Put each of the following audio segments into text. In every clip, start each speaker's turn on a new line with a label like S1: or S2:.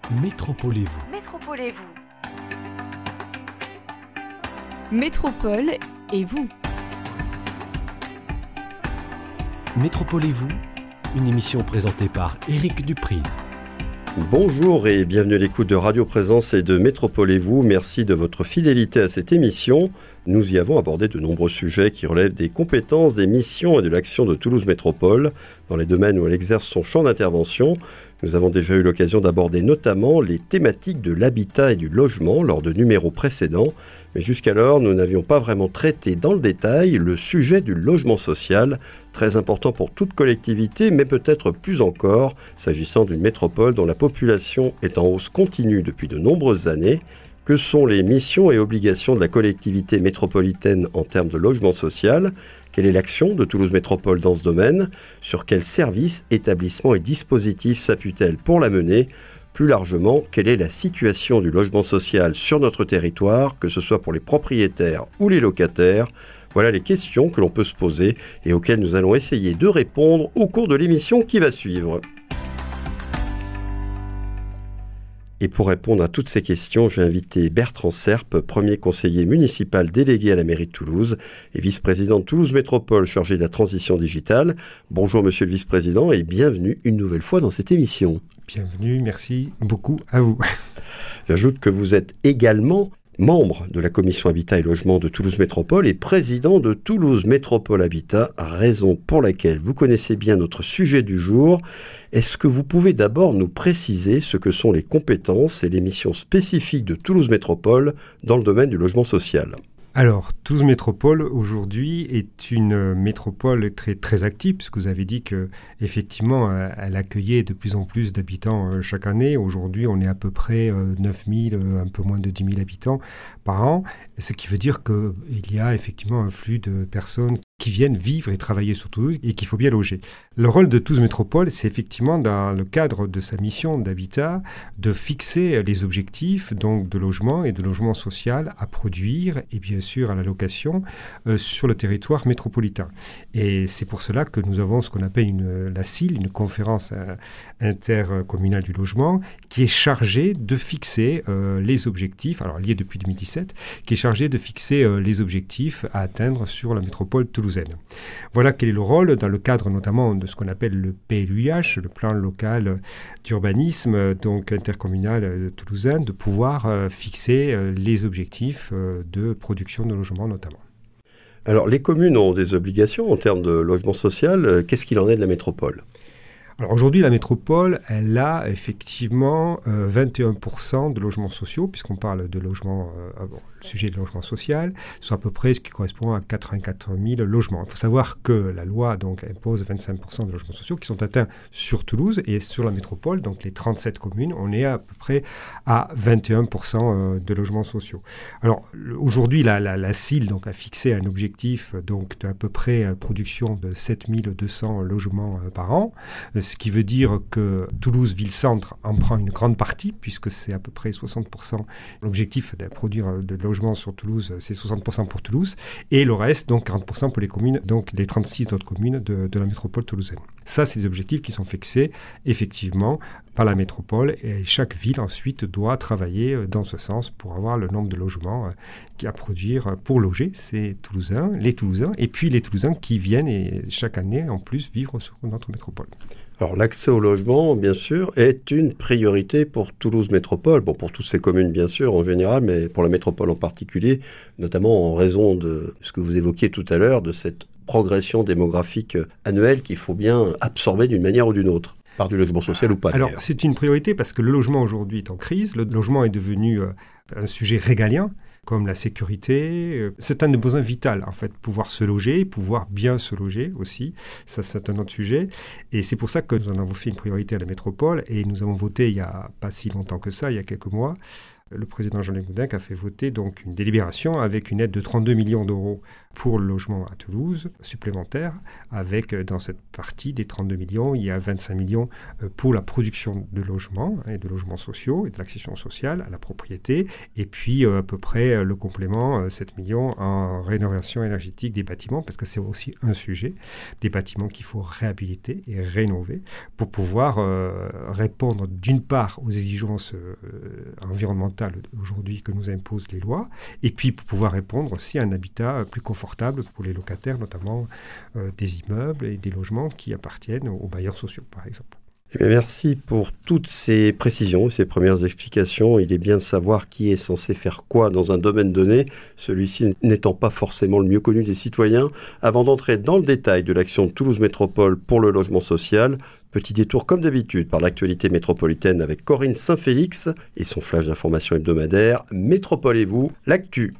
S1: Métropolez-vous.
S2: Métropole et vous.
S1: Métropolez-vous, une émission présentée par Éric Dupri.
S3: Bonjour et bienvenue à l'écoute de Radio Présence et de Métropolez-vous. Merci de votre fidélité à cette émission. Nous y avons abordé de nombreux sujets qui relèvent des compétences, des missions et de l'action de Toulouse Métropole dans les domaines où elle exerce son champ d'intervention. Nous avons déjà eu l'occasion d'aborder notamment les thématiques de l'habitat et du logement lors de numéros précédents. Mais jusqu'alors, nous n'avions pas vraiment traité dans le détail le sujet du logement social, très important pour toute collectivité, mais peut-être plus encore s'agissant d'une métropole dont la population est en hausse continue depuis de nombreuses années. Que sont les missions et obligations de la collectivité métropolitaine en termes de logement social ? Quelle est l'action de Toulouse Métropole dans ce domaine ? Sur quels services, établissements et dispositifs s'appuie-t-elle pour la mener ? Plus largement, quelle est la situation du logement social sur notre territoire, que ce soit pour les propriétaires ou les locataires ? Voilà les questions que l'on peut se poser et auxquelles nous allons essayer de répondre au cours de l'émission qui va suivre. Et pour répondre à toutes ces questions, j'ai invité Bertrand Serpe, premier conseiller municipal délégué à la mairie de Toulouse et vice-président de Toulouse Métropole chargé de la transition digitale. Bonjour monsieur le vice-président et bienvenue une nouvelle fois dans cette émission.
S4: Bienvenue, merci beaucoup à vous.
S3: J'ajoute que vous êtes également membre de la commission Habitat et Logement de Toulouse Métropole et président de Toulouse Métropole Habitat, raison pour laquelle vous connaissez bien notre sujet du jour. Est-ce que vous pouvez d'abord nous préciser ce que sont les compétences et les missions spécifiques de Toulouse Métropole dans le domaine du logement social ?
S4: Alors, Toulouse Métropole, aujourd'hui, est une métropole très active, puisque vous avez dit qu'effectivement, elle accueillait de plus en plus d'habitants chaque année. Aujourd'hui, on est à peu près 9 000, un peu moins de 10 000 habitants par an, ce qui veut dire qu'il y a effectivement un flux de personnes qui viennent vivre et travailler sur Toulouse et qu'il faut bien loger. Le rôle de Toulouse Métropole, c'est effectivement, dans le cadre de sa mission d'habitat, de fixer les objectifs donc de logement et de logement social à produire et bien sûr à la location sur le territoire métropolitain. Et c'est pour cela que nous avons ce qu'on appelle la CIL, une conférence intercommunale du logement, qui est chargée de fixer les objectifs, alors liée depuis 2017, qui est chargée de fixer les objectifs à atteindre sur la métropole toulousaine. Voilà quel est le rôle dans le cadre notamment de ce qu'on appelle le PLUIH, le plan local d'urbanisme donc intercommunal toulousain, de pouvoir fixer les objectifs de production de logements notamment.
S3: Alors les communes ont des obligations en termes de logement social. Qu'est-ce qu'il en est de la métropole ?
S4: Alors aujourd'hui, la métropole, elle a effectivement 21% de logements sociaux, puisqu'on parle de logements, le sujet de logement social, soit à peu près ce qui correspond à 84 000 logements. Il faut savoir que la loi donc, impose 25% de logements sociaux qui sont atteints sur Toulouse et sur la métropole, donc les 37 communes, on est à peu près à 21% de logements sociaux. Alors aujourd'hui, la CIL donc, a fixé un objectif donc, d'à peu près production de 7 200 logements par an, ce qui veut dire que Toulouse Ville-Centre en prend une grande partie, puisque c'est à peu près 60%. L'objectif de produire de logements sur Toulouse, c'est 60% pour Toulouse, et le reste, donc 40% pour les communes, donc les 36 autres communes de la métropole toulousaine. Ça, c'est des objectifs qui sont fixés, effectivement, par la métropole, et chaque ville, ensuite, doit travailler dans ce sens pour avoir le nombre de logements à produire pour loger ces Toulousains, et puis les Toulousains qui viennent, et chaque année, en plus, vivre sur notre métropole.
S3: Alors l'accès au logement, bien sûr, est une priorité pour Toulouse Métropole, bon, pour toutes ces communes, bien sûr, en général, mais pour la métropole en particulier, notamment en raison de ce que vous évoquiez tout à l'heure, de cette progression démographique annuelle qu'il faut bien absorber d'une manière ou d'une autre, par du logement social ou pas.
S4: Alors
S3: d'ailleurs.
S4: c'est une priorité parce que le logement aujourd'hui est en crise, le logement est devenu un sujet régalien, comme la sécurité. C'est un des besoins vitaux, en fait, pouvoir se loger, pouvoir bien se loger aussi. Ça, c'est un autre sujet. Et c'est pour ça que nous en avons fait une priorité à la métropole et nous avons voté il n'y a pas si longtemps que ça, il y a quelques mois, le président Jean-Luc Moudenc a fait voter donc une délibération avec une aide de 32 millions d'euros pour le logement à Toulouse supplémentaire, avec dans cette partie des 32 millions, il y a 25 millions pour la production de logements et de logements sociaux et de l'accession sociale à la propriété, et puis à peu près le complément, 7 millions en rénovation énergétique des bâtiments, parce que c'est aussi un sujet, des bâtiments qu'il faut réhabiliter et rénover pour pouvoir répondre d'une part aux exigences environnementales aujourd'hui que nous imposent les lois, et puis pour pouvoir répondre aussi à un habitat plus confortable pour les locataires, notamment des immeubles et des logements qui appartiennent aux bailleurs sociaux, par exemple.
S3: Merci pour toutes ces précisions, ces premières explications. Il est bien de savoir qui est censé faire quoi dans un domaine donné, celui-ci n'étant pas forcément le mieux connu des citoyens. Avant d'entrer dans le détail de l'action de Toulouse Métropole pour le logement social, petit détour comme d'habitude par l'actualité métropolitaine avec Corinne Saint-Félix et son flash d'information hebdomadaire. Métropole et vous, l'actu.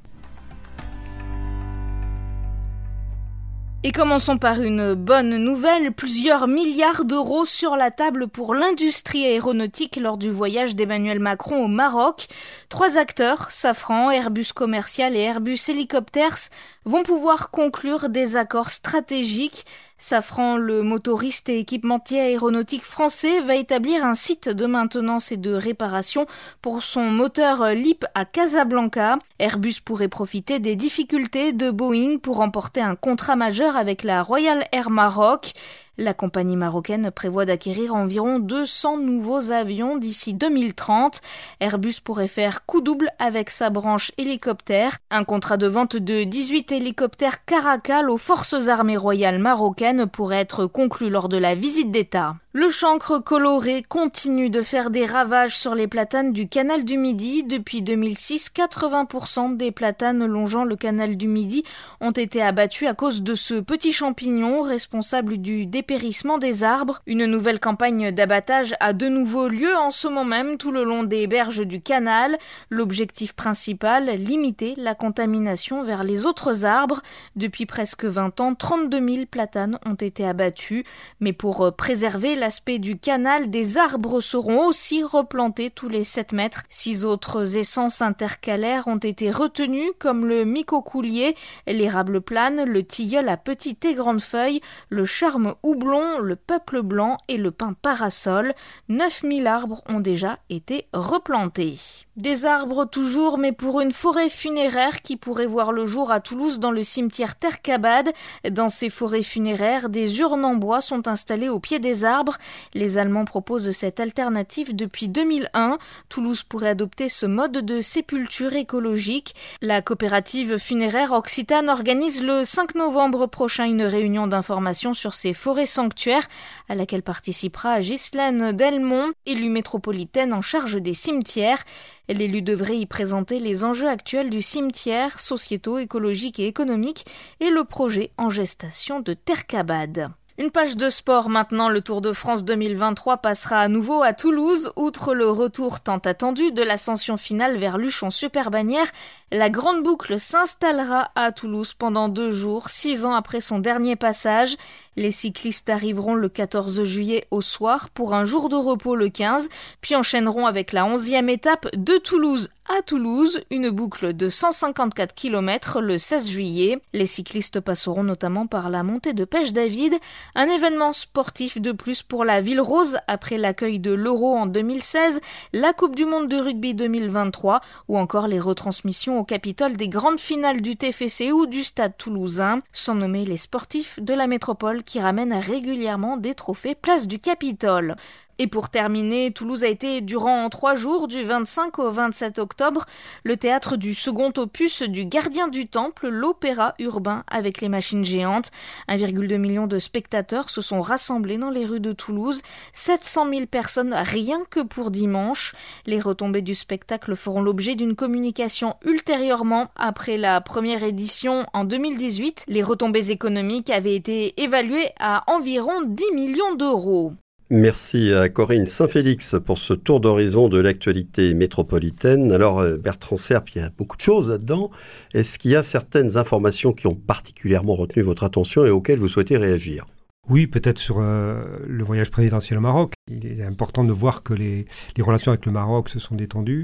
S2: Et commençons par une bonne nouvelle, plusieurs milliards d'euros sur la table pour l'industrie aéronautique lors du voyage d'Emmanuel Macron au Maroc. 3 acteurs, Safran, Airbus Commercial et Airbus Helicopters, vont pouvoir conclure des accords stratégiques. Safran, le motoriste et équipementier aéronautique français, va établir un site de maintenance et de réparation pour son moteur LEAP à Casablanca. Airbus pourrait profiter des difficultés de Boeing pour remporter un contrat majeur avec la Royal Air Maroc. La compagnie marocaine prévoit d'acquérir environ 200 nouveaux avions d'ici 2030. Airbus pourrait faire coup double avec sa branche hélicoptère. Un contrat de vente de 18 hélicoptères Caracal aux forces armées royales marocaines pourrait être conclu lors de la visite d'État. Le chancre coloré continue de faire des ravages sur les platanes du canal du Midi. Depuis 2006, 80% des platanes longeant le canal du Midi ont été abattus à cause de ce petit champignon responsable du dépérissement des arbres. Une nouvelle campagne d'abattage a de nouveau lieu en ce moment même tout le long des berges du canal. L'objectif principal, limiter la contamination vers les autres arbres. Depuis presque 20 ans, 32 000 platanes ont été abattus. Mais pour préserver l'aspect du canal, des arbres seront aussi replantés tous les 7 mètres. 6 autres essences intercalaires ont été retenues, comme le micocoulier, l'érable plane, le tilleul à petites et grandes feuilles, le charme houblon, le peuple blanc et le pin parasol. 9000 arbres ont déjà été replantés. Des arbres toujours, mais pour une forêt funéraire qui pourrait voir le jour à Toulouse dans le cimetière Terkabad. Dans ces forêts funéraires, des urnes en bois sont installées au pied des arbres. Les Allemands proposent cette alternative depuis 2001. Toulouse pourrait adopter ce mode de sépulture écologique. La coopérative funéraire Occitane organise le 5 novembre prochain une réunion d'information sur ces forêts sanctuaires à laquelle participera Ghislaine Delmont, élue métropolitaine en charge des cimetières. L'élu devrait y présenter les enjeux actuels du cimetière, sociétaux, écologiques et économiques et le projet en gestation de Terkabad. Une page de sport maintenant, le Tour de France 2023 passera à nouveau à Toulouse. Outre le retour tant attendu de l'ascension finale vers Luchon-Super-Bagnères, la grande boucle s'installera à Toulouse pendant 2 jours, 6 ans après son dernier passage. Les cyclistes arriveront le 14 juillet au soir pour un jour de repos le 15, puis enchaîneront avec la 11e étape de Toulouse à Toulouse, une boucle de 154 km le 16 juillet. Les cyclistes passeront notamment par la montée de Pêche-David, un événement sportif de plus pour la Ville Rose après l'accueil de l'Euro en 2016, la Coupe du Monde de rugby 2023 ou encore les retransmissions au Capitole des grandes finales du TFC ou du Stade Toulousain, sans nommer les sportifs de la métropole qui ramènent régulièrement des trophées place du Capitole. Et pour terminer, Toulouse a été durant 3 jours, du 25 au 27 octobre, le théâtre du second opus du Gardien du Temple, l'opéra urbain avec les machines géantes. 1,2 million de spectateurs se sont rassemblés dans les rues de Toulouse, 700 000 personnes rien que pour dimanche. Les retombées du spectacle feront l'objet d'une communication ultérieurement. Après la première édition en 2018, les retombées économiques avaient été évaluées à environ 10 millions d'euros.
S3: Merci à Corinne Saint-Félix pour ce tour d'horizon de l'actualité métropolitaine. Alors Bertrand Serpe, il y a beaucoup de choses là-dedans. Est-ce qu'il y a certaines informations qui ont particulièrement retenu votre attention et auxquelles vous souhaitez réagir ?
S4: Oui, peut-être sur le voyage présidentiel au Maroc. Il est important de voir que les relations avec le Maroc se sont détendues.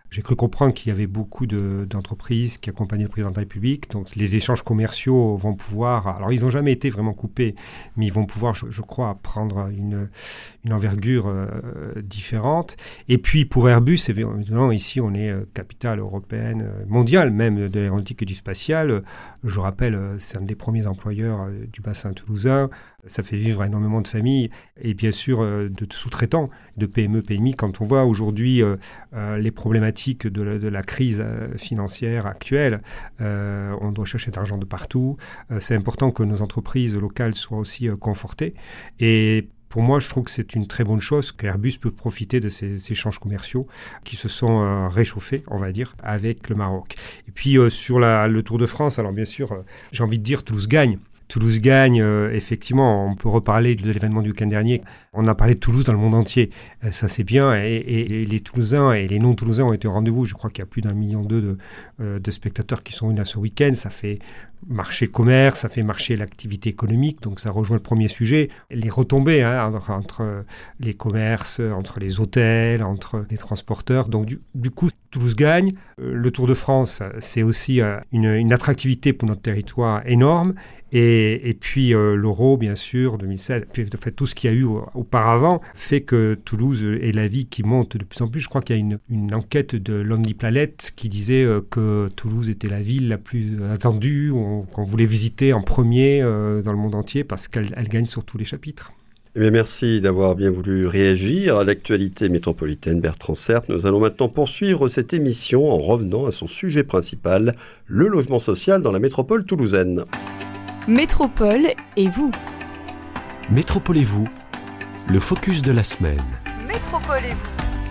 S4: J'ai cru comprendre qu'il y avait beaucoup d'entreprises qui accompagnaient le président de la République. Donc les échanges commerciaux vont pouvoir... Alors ils n'ont jamais été vraiment coupés, mais ils vont pouvoir, je crois, prendre une envergure différente. Et puis pour Airbus, évidemment, ici on est capitale européenne, mondiale même, de l'aéronautique et du spatial. Je rappelle, c'est un des premiers employeurs du bassin toulousain. Ça fait vivre énormément de familles et bien sûr de sous-traitants, de PME, PMI. Quand on voit aujourd'hui les problématiques de la crise financière actuelle, on doit chercher de l'argent de partout. C'est important que nos entreprises locales soient aussi confortées. Et pour moi, je trouve que c'est une très bonne chose qu'Airbus peut profiter de ces échanges commerciaux qui se sont réchauffés, on va dire, avec le Maroc. Et puis sur le Tour de France, alors bien sûr, j'ai envie de dire Toulouse gagne. Toulouse gagne, effectivement, on peut reparler de l'événement du week-end dernier. On a parlé de Toulouse dans le monde entier. Ça, c'est bien. Et les Toulousains et les non-Toulousains ont été au rendez-vous. Je crois qu'il y a plus d'1,2 million de spectateurs qui sont venus à ce week-end. Ça fait marcher le commerce, ça fait marcher l'activité économique. Donc, ça rejoint le premier sujet. Les retombées entre les commerces, entre les hôtels, entre les transporteurs. Donc, du coup, Toulouse gagne. Le Tour de France, c'est aussi une attractivité pour notre territoire énorme. Et puis l'Euro, bien sûr, 2016, puis en fait, tout ce qu'il y a eu auparavant fait que Toulouse est la ville qui monte de plus en plus. Je crois qu'il y a une enquête de Lonely Planet qui disait que Toulouse était la ville la plus attendue, qu'on voulait visiter en premier dans le monde entier parce qu'elle gagne sur tous les chapitres.
S3: Eh bien, merci d'avoir bien voulu réagir à l'actualité métropolitaine, Bertrand Serpe. Nous allons maintenant poursuivre cette émission en revenant à son sujet principal, le logement social dans la métropole toulousaine.
S5: Métropole et vous.
S1: Métropole et vous, le focus de la semaine.
S5: Métropole et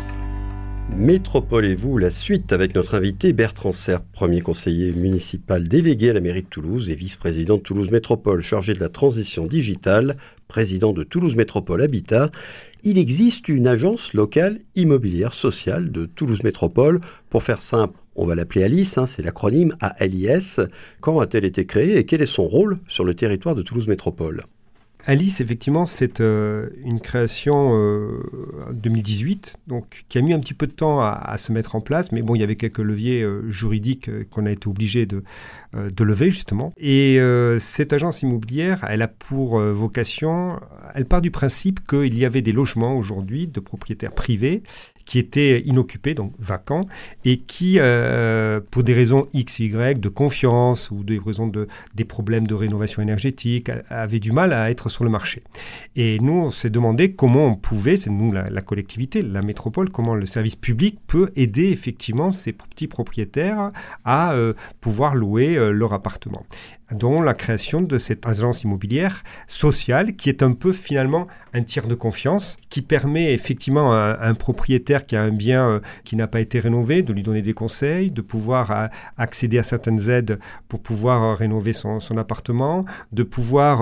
S5: vous.
S3: Métropole et vous, la suite avec notre invité Bertrand Serpe, premier conseiller municipal délégué à la mairie de Toulouse et vice-président de Toulouse Métropole, chargé de la transition digitale, président de Toulouse Métropole Habitat. Il existe une agence locale immobilière sociale de Toulouse Métropole. Pour faire simple, on va l'appeler Alice, c'est l'acronyme ALIS. Quand a-t-elle été créée et quel est son rôle sur le territoire de Toulouse Métropole ?
S4: Alice, effectivement, c'est une création en 2018, donc, qui a mis un petit peu de temps à se mettre en place, mais bon, il y avait quelques leviers juridiques qu'on a été obligé de lever, justement. Et cette agence immobilière, elle a pour vocation, elle part du principe qu'il y avait des logements aujourd'hui de propriétaires privés qui étaient inoccupés, donc vacants, et qui, pour des raisons X, Y, de confiance ou des raisons des problèmes de rénovation énergétique, avaient du mal à être sur le marché. Et nous, on s'est demandé comment on pouvait, c'est nous la collectivité, la métropole, comment le service public peut aider effectivement ces petits propriétaires à pouvoir louer leur appartement. Dont la création de cette agence immobilière sociale qui est un peu finalement un tiers de confiance qui permet effectivement à un propriétaire qui a un bien qui n'a pas été rénové de lui donner des conseils, de pouvoir accéder à certaines aides pour pouvoir rénover son appartement, de pouvoir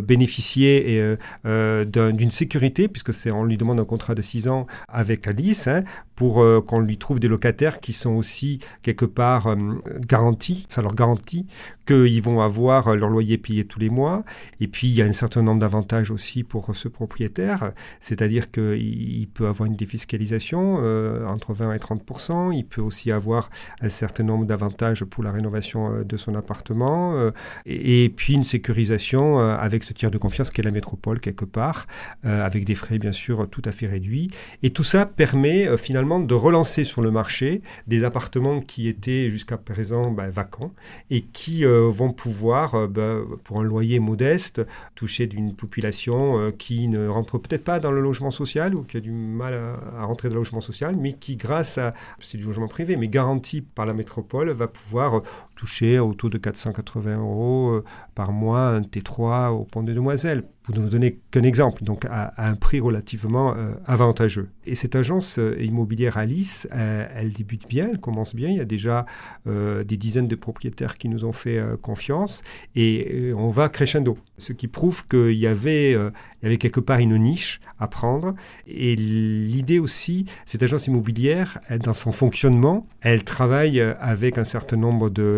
S4: bénéficier d'une sécurité puisque on lui demande un contrat de 6 ans avec Alice pour qu'on lui trouve des locataires qui sont aussi quelque part garantis, ça leur garantit qu'ils vont avoir leur loyer payé tous les mois. Et puis, il y a un certain nombre d'avantages aussi pour ce propriétaire, c'est-à-dire qu'il peut avoir une défiscalisation entre 20 et 30%. Il peut aussi avoir un certain nombre d'avantages pour la rénovation de son appartement. Et puis, une sécurisation avec ce tiers de confiance qu'est la métropole, quelque part, avec des frais, bien sûr, tout à fait réduits. Et tout ça permet finalement de relancer sur le marché des appartements qui étaient jusqu'à présent vacants et qui vont pouvoir, pour un loyer modeste, toucher d'une population qui ne rentre peut-être pas dans le logement social ou qui a du mal à rentrer dans le logement social, mais qui, grâce à, c'est du logement privé, mais garanti par la métropole, va pouvoir toucher autour de 480 € par mois un T3 au Pont des Demoiselles, pour ne donner qu'un exemple, donc à un prix relativement avantageux. Et cette agence immobilière Alice, elle débute bien, elle commence bien, il y a déjà des dizaines de propriétaires qui nous ont fait confiance, et on va crescendo, ce qui prouve qu'il y avait quelque part une niche à prendre, et l'idée aussi, cette agence immobilière, dans son fonctionnement, elle travaille avec un certain nombre de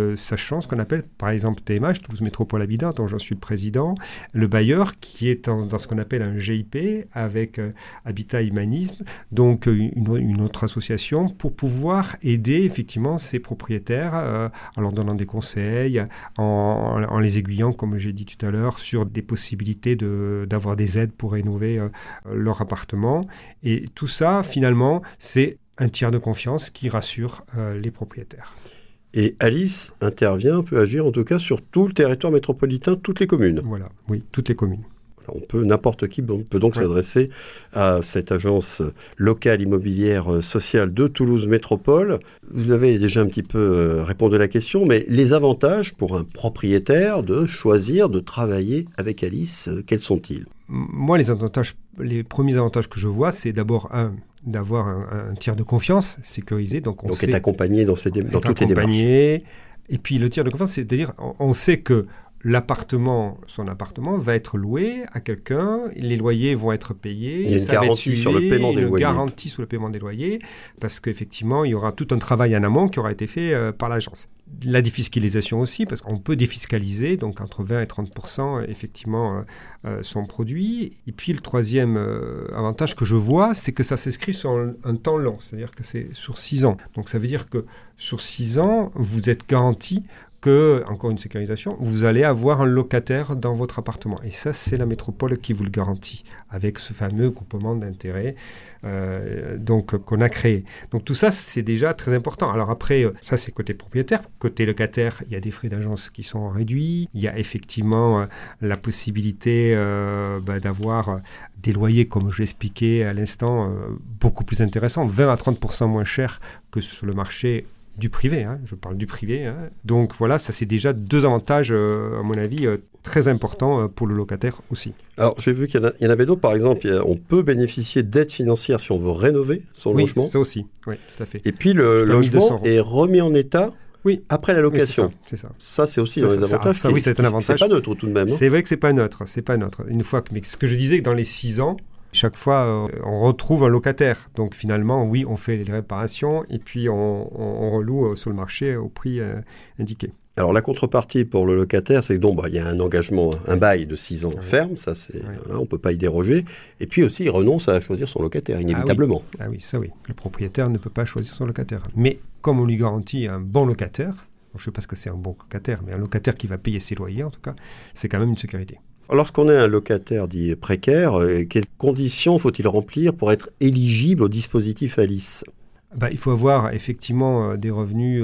S4: sachant ce qu'on appelle, par exemple, TMH, Toulouse Métropole Habitat, dont je suis le président, le bailleur qui est dans ce qu'on appelle un GIP avec Habitat Humanisme, donc une autre association pour pouvoir aider effectivement ces propriétaires en leur donnant des conseils, en les aiguillant, comme j'ai dit tout à l'heure, sur des possibilités d'avoir des aides pour rénover leur appartement. Et tout ça, finalement, c'est un tiers de confiance qui rassure les propriétaires.
S3: Et Alice intervient, peut agir en tout cas sur tout le territoire métropolitain, toutes les communes.
S4: Voilà, oui, toutes les communes.
S3: N'importe qui peut donc s'adresser à cette agence locale immobilière sociale de Toulouse Métropole. Vous avez déjà un petit peu répondu à la question, mais les avantages pour un propriétaire de choisir de travailler avec Alice, quels sont-ils ?
S4: Moi, les premiers avantages que je vois, c'est d'abord d'avoir un tiers de confiance sécurisé. Donc
S3: être accompagné dans toutes les démarches. Et
S4: puis le tiers de confiance, c'est-à-dire on sait que son appartement va être loué à quelqu'un, les loyers vont être payés.
S3: Il y a une garantie sur le paiement des loyers.
S4: Une garantie sur le paiement des loyers, parce qu'effectivement, il y aura tout un travail en amont qui aura été fait par l'agence. La défiscalisation aussi, parce qu'on peut défiscaliser, donc entre 20 et 30%, effectivement, son produit. Et puis le troisième avantage que je vois, c'est que ça s'inscrit sur un temps long, c'est-à-dire que c'est sur 6 ans. Donc ça veut dire que sur 6 ans, vous êtes garanti que, encore une sécurisation, vous allez avoir un locataire dans votre appartement. Et ça, c'est la métropole qui vous le garantit, avec ce fameux groupement d'intérêts qu'on a créé. Donc tout ça, c'est déjà très important. Alors après, ça c'est côté propriétaire. Côté locataire, il y a des frais d'agence qui sont réduits. Il y a effectivement la possibilité d'avoir des loyers, comme je l'expliquais à l'instant, beaucoup plus intéressants, 20 à 30% moins chers que sur le marché du privé, je parle du privé. Donc voilà, ça c'est déjà 2 avantages, à mon avis, très importants pour le locataire aussi.
S3: Alors j'ai vu qu'il y en avait d'autres, par exemple, on peut bénéficier d'aides financières si on veut rénover son logement.
S4: Oui, ça aussi, oui, tout à fait.
S3: Et puis le logement est remis en état après la location.
S4: Oui, c'est ça.
S3: Ça c'est aussi dans les avantages.
S4: Ça, oui, c'est un avantage.
S3: C'est pas neutre tout de même.
S4: C'est vrai que c'est pas neutre. Une fois mais ce que je disais, dans les 6 ans, chaque fois, on retrouve un locataire. Donc finalement, oui, on fait les réparations et puis on reloue sur le marché au prix indiqué.
S3: Alors la contrepartie pour le locataire, c'est que il y a un engagement, un bail de 6 ans ferme, ça c'est, on ne peut pas y déroger. Et puis aussi, il renonce à choisir son locataire, inévitablement.
S4: Ah oui, ça oui. Le propriétaire ne peut pas choisir son locataire. Mais comme on lui garantit un bon locataire, je ne sais pas ce que c'est un bon locataire, mais un locataire qui va payer ses loyers en tout cas, c'est quand même une sécurité.
S3: Lorsqu'on est un locataire dit précaire, quelles conditions faut-il remplir pour être éligible au dispositif Alice ?
S4: Il faut avoir effectivement des revenus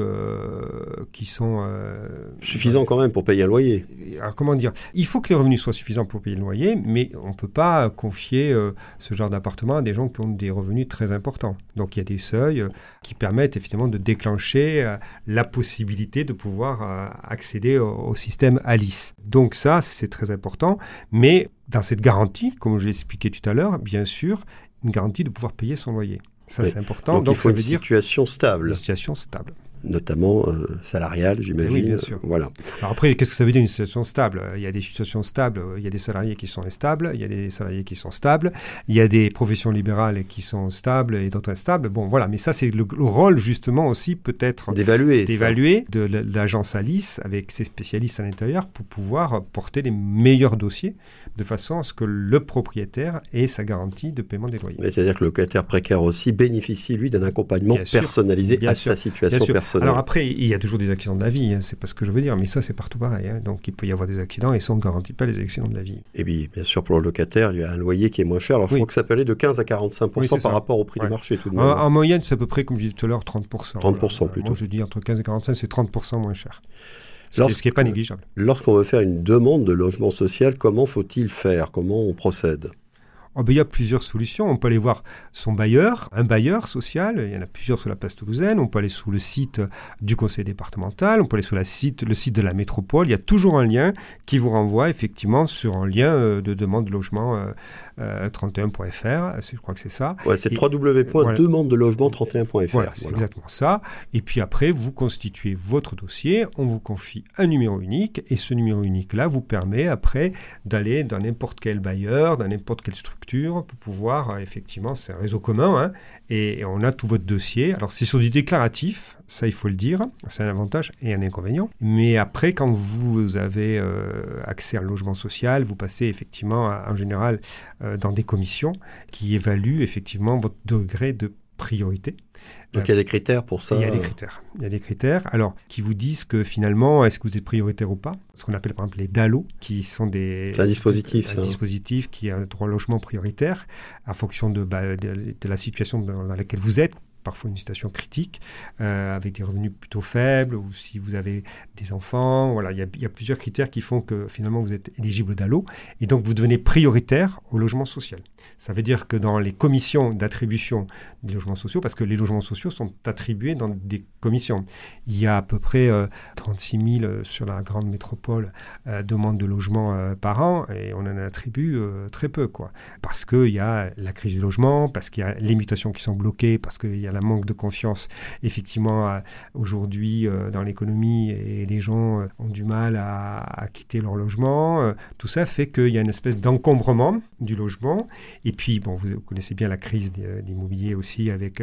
S4: qui sont...
S3: suffisants quand même pour payer un loyer.
S4: Alors comment dire ? Il faut que les revenus soient suffisants pour payer le loyer, mais on ne peut pas confier ce genre d'appartement à des gens qui ont des revenus très importants. Donc il y a des seuils qui permettent effectivement de déclencher la possibilité de pouvoir accéder au système Alice. Donc ça, c'est très important, mais dans cette garantie, comme je l'ai expliqué tout à l'heure, bien sûr, une garantie de pouvoir payer son loyer. Ça, c'est important.
S3: Donc il faut une situation stable.
S4: Une situation stable.
S3: Notamment salariale, j'imagine.
S4: Oui, bien sûr.
S3: Voilà.
S4: Alors après, qu'est-ce que ça veut dire une situation stable ? Il y a des situations stables, il y a des salariés qui sont instables, il y a des salariés qui sont stables, il y a des professions libérales qui sont stables et d'autres instables. Bon, voilà, mais ça, c'est le rôle justement aussi peut-être d'évaluer de l'agence Alice avec ses spécialistes à l'intérieur pour pouvoir porter les meilleurs dossiers de façon à ce que le propriétaire ait sa garantie de paiement des loyers.
S3: C'est-à-dire que le locataire précaire aussi bénéficie, lui, d'un accompagnement personnalisé à sa situation personnelle.
S4: Alors après, il y a toujours des accidents de la vie, c'est pas ce que je veux dire, mais ça c'est partout pareil. Donc il peut y avoir des accidents et ça on ne garantit pas les accidents de la vie.
S3: Et bien sûr pour le locataire, il y a un loyer qui est moins cher. Alors je crois que ça peut aller de 15 à 45% par rapport au prix du marché tout de même.
S4: En moyenne, c'est à peu près, comme je disais tout à l'heure, 30%.
S3: 30% plutôt.
S4: Moi je dis entre 15 et 45, c'est 30% moins cher. Ce qui n'est pas négligeable.
S3: Lorsqu'on veut faire une demande de logement social, comment faut-il faire ? Comment on procède ?
S4: Il y a plusieurs solutions. On peut aller voir son bailleur, un bailleur social. Il y en a plusieurs sur la place toulousaine. On peut aller sur le site du conseil départemental. On peut aller sur le site de la métropole. Il y a toujours un lien qui vous renvoie effectivement sur un lien de demande de logement 31.fr, je crois que c'est ça.
S3: Ouais, c'est www.demandedelogement31.fr.
S4: Voilà, c'est exactement ça. Et puis après, vous constituez votre dossier, on vous confie un numéro unique, et ce numéro unique-là vous permet après d'aller dans n'importe quel bailleur, dans n'importe quelle structure, pour pouvoir, effectivement, c'est un réseau commun, et on a tout votre dossier. Alors, c'est sur du déclaratif, ça, il faut le dire, c'est un avantage et un inconvénient. Mais après, quand vous avez accès à un logement social, vous passez effectivement, en général, dans des commissions qui évaluent effectivement votre degré de priorité.
S3: Donc il y a des critères pour ça.
S4: Il y a des critères, alors, qui vous disent que finalement, est-ce que vous êtes prioritaire ou pas ? Ce qu'on appelle par exemple les DALO, qui sont c'est un dispositif qui a un droit au logement prioritaire, en fonction de la situation dans laquelle vous êtes. Parfois une situation critique, avec des revenus plutôt faibles, ou si vous avez des enfants. Voilà, il y a plusieurs critères qui font que finalement vous êtes éligible au DALO, et donc vous devenez prioritaire au logement social. Ça veut dire que dans les commissions d'attribution des logements sociaux, parce que les logements sociaux sont attribués dans des commissions, il y a à peu près 36 000 sur la grande métropole demandes de logement par an, et on en attribue très peu, parce qu'il y a la crise du logement, parce qu'il y a les mutations qui sont bloquées, parce qu'il y a la manque de confiance, effectivement, aujourd'hui dans l'économie, et les gens ont du mal à quitter leur logement. Tout ça fait qu'il y a une espèce d'encombrement du logement. Et puis, vous connaissez bien la crise d'immobilier aussi, avec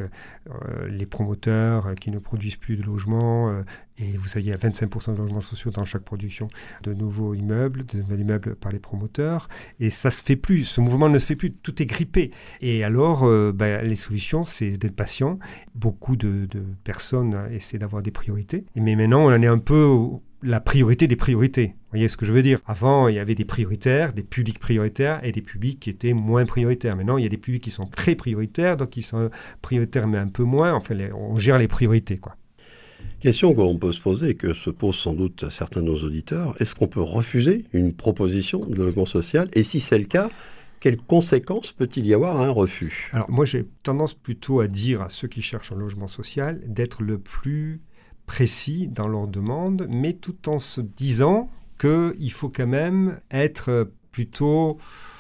S4: les promoteurs qui ne produisent plus de logements. Et vous savez, il y a 25% de logements sociaux dans chaque production de nouveaux immeubles par les promoteurs. Et ça se fait plus, ce mouvement ne se fait plus, tout est grippé. Et alors, les solutions, c'est d'être patient. Beaucoup de personnes essaient d'avoir des priorités. Mais maintenant, on en est un peu la priorité des priorités. Vous voyez ce que je veux dire ? Avant, il y avait des prioritaires, des publics prioritaires et des publics qui étaient moins prioritaires. Maintenant, il y a des publics qui sont très prioritaires, donc ils sont prioritaires mais un peu moins. Enfin, on gère les priorités,
S3: Question qu'on peut se poser et que se posent sans doute certains de nos auditeurs. Est-ce qu'on peut refuser une proposition de logement social ? Et si c'est le cas, quelles conséquences peut-il y avoir à un refus ?
S4: Alors moi, j'ai tendance plutôt à dire à ceux qui cherchent un logement social d'être le plus précis dans leur demande, mais tout en se disant qu'il faut quand même être plutôt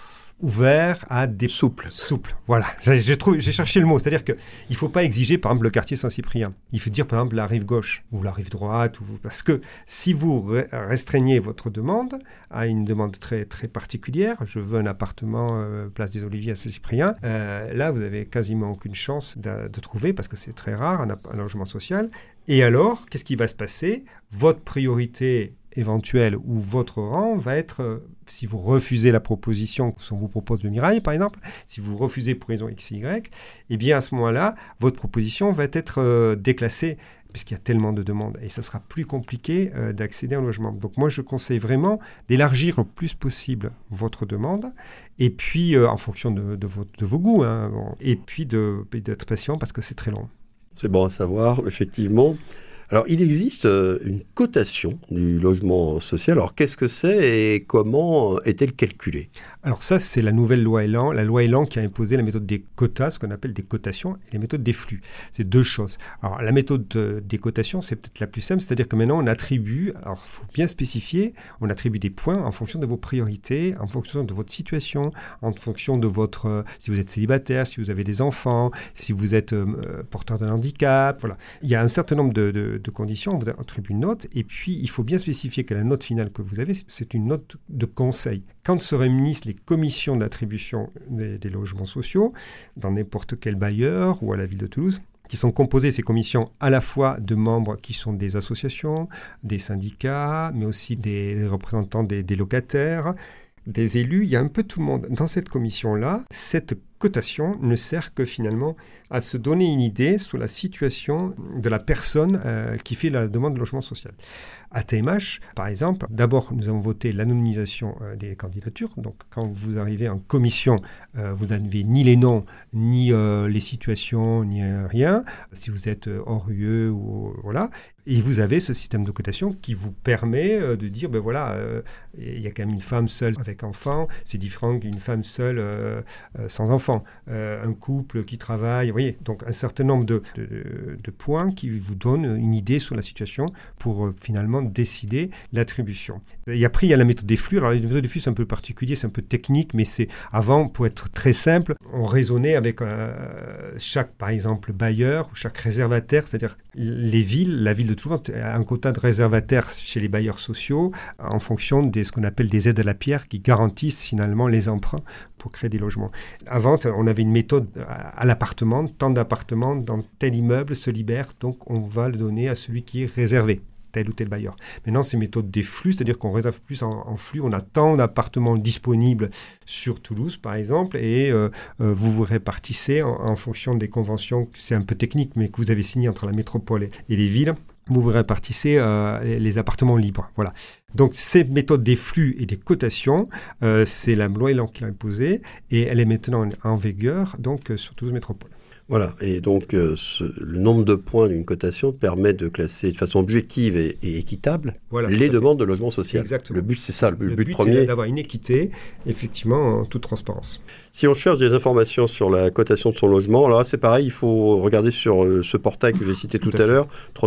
S4: ouvert à des...
S3: Souple.
S4: Voilà, j'ai cherché le mot. C'est-à-dire qu'il ne faut pas exiger, par exemple, le quartier Saint-Cyprien. Il faut dire, par exemple, la rive gauche ou la rive droite. Parce que si vous restreignez votre demande à une demande très, très particulière, je veux un appartement place des Oliviers à Saint-Cyprien, là, vous n'avez quasiment aucune chance de trouver, parce que c'est très rare, un logement social. Et alors, qu'est-ce qui va se passer ? Votre priorité éventuelle ou votre rang va être, si vous refusez la proposition qu'on vous propose de Mirail, par exemple, si vous refusez pour raison X, Y, eh bien à ce moment-là, votre proposition va être déclassée, puisqu'il y a tellement de demandes, et ça sera plus compliqué d'accéder à un logement. Donc moi, je conseille vraiment d'élargir le plus possible votre demande, et puis en fonction de vos goûts, et puis d'être patient, parce que c'est très long.
S3: C'est bon à savoir, effectivement. Alors, il existe une cotation du logement social. Alors, qu'est-ce que c'est et comment est-elle calculée ?
S4: Alors ça, c'est la nouvelle loi Elan. La loi Elan qui a imposé la méthode des quotas, ce qu'on appelle des cotations, et la méthode des flux. C'est deux choses. Alors, la méthode des cotations, c'est peut-être la plus simple, c'est-à-dire que maintenant, on attribue, alors il faut bien spécifier, on attribue des points en fonction de vos priorités, en fonction de votre situation, en fonction de votre... si vous êtes célibataire, si vous avez des enfants, si vous êtes porteur d'un handicap, voilà. Il y a un certain nombre de conditions, on vous attribue une note, et puis il faut bien spécifier que la note finale que vous avez, c'est une note de conseil. Quand se réunissent les commissions d'attribution des logements sociaux, dans n'importe quel bailleur ou à la ville de Toulouse, qui sont composées, ces commissions, à la fois de membres qui sont des associations, des syndicats, mais aussi des représentants des locataires, des élus, il y a un peu tout le monde. Dans cette commission-là, cette cotation ne sert que finalement à se donner une idée sur la situation de la personne qui fait la demande de logement social. À TMH, par exemple, d'abord, nous avons voté l'anonymisation des candidatures. Donc, quand vous arrivez en commission, vous n'avez ni les noms, ni les situations, ni rien. Si vous êtes hors UE, ou voilà. Et vous avez ce système de cotation qui vous permet de dire, il y a quand même une femme seule avec enfant, c'est différent qu'une femme seule sans enfant. enfants, un couple qui travaille, vous voyez, donc un certain nombre de points qui vous donnent une idée sur la situation pour finalement décider l'attribution. Et après, il y a la méthode des flux. Alors, la méthode des flux, c'est un peu particulier, c'est un peu technique, mais avant, pour être très simple, on raisonnait avec chaque, par exemple, bailleur ou chaque réservataire, c'est-à-dire la ville de Toulouse a un quota de réservataires chez les bailleurs sociaux en fonction de ce qu'on appelle des aides à la pierre qui garantissent finalement les emprunts pour créer des logements. Avant, on avait une méthode à l'appartement, tant d'appartements dans tel immeuble se libère, donc on va le donner à celui qui est réservé, tel ou tel bailleur. Maintenant, c'est une méthode des flux, c'est-à-dire qu'on réserve plus en flux. On a tant d'appartements disponibles sur Toulouse, par exemple, et vous vous répartissez en fonction des conventions, c'est un peu technique, mais que vous avez signées entre la métropole et les villes. Vous vous répartissez les appartements libres. Voilà. Donc, ces méthodes des flux et des cotations, c'est la loi Elan qui l'a imposée et elle est maintenant en vigueur donc, sur Toulouse Métropole.
S3: Voilà, et donc le nombre de points d'une cotation permet de classer de façon objective et équitable les demandes de logement social.
S4: Exactement.
S3: Le but, c'est ça, le but
S4: premier.
S3: C'est
S4: d'avoir une équité, effectivement, en toute transparence.
S3: Si on cherche des informations sur la cotation de son logement, alors là, c'est pareil, il faut regarder sur ce portail que j'ai cité tout à l'heure,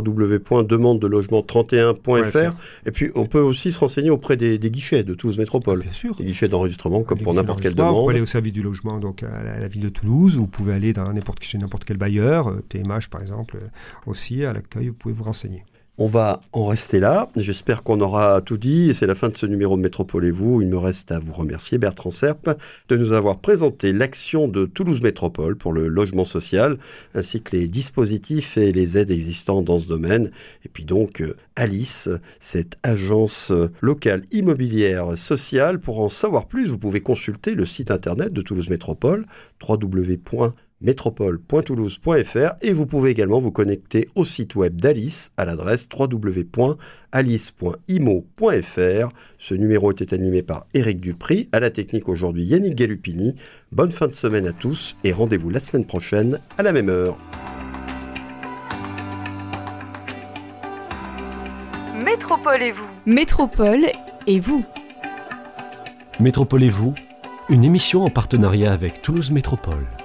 S3: www.demandedelogement31.fr. Et puis, on peut aussi se renseigner auprès des guichets de Toulouse Métropole.
S4: Bien sûr.
S3: Des guichets d'enregistrement, comme pour n'importe quelle demande.
S4: Vous pouvez aller au service du logement donc à la ville de Toulouse, vous pouvez aller chez n'importe quel bailleur, TMH par exemple, aussi à l'accueil, vous pouvez vous renseigner.
S3: On va en rester là. J'espère qu'on aura tout dit. Et c'est la fin de ce numéro de Métropole et vous. Il me reste à vous remercier, Bertrand Serpe, de nous avoir présenté l'action de Toulouse Métropole pour le logement social, ainsi que les dispositifs et les aides existants dans ce domaine. Et puis donc, Alice, cette agence locale immobilière sociale. Pour en savoir plus, vous pouvez consulter le site internet de Toulouse Métropole, www.métropole.toulouse.fr, et vous pouvez également vous connecter au site web d'Alice à l'adresse www.alice.imo.fr. Ce numéro était animé par Éric Dupry, à la technique aujourd'hui Yannick Gallupini. Bonne fin de semaine à tous et rendez-vous la semaine prochaine à la même heure.
S5: Métropole et vous.
S6: Métropole et vous.
S1: Métropole et vous, une émission en partenariat avec Toulouse Métropole.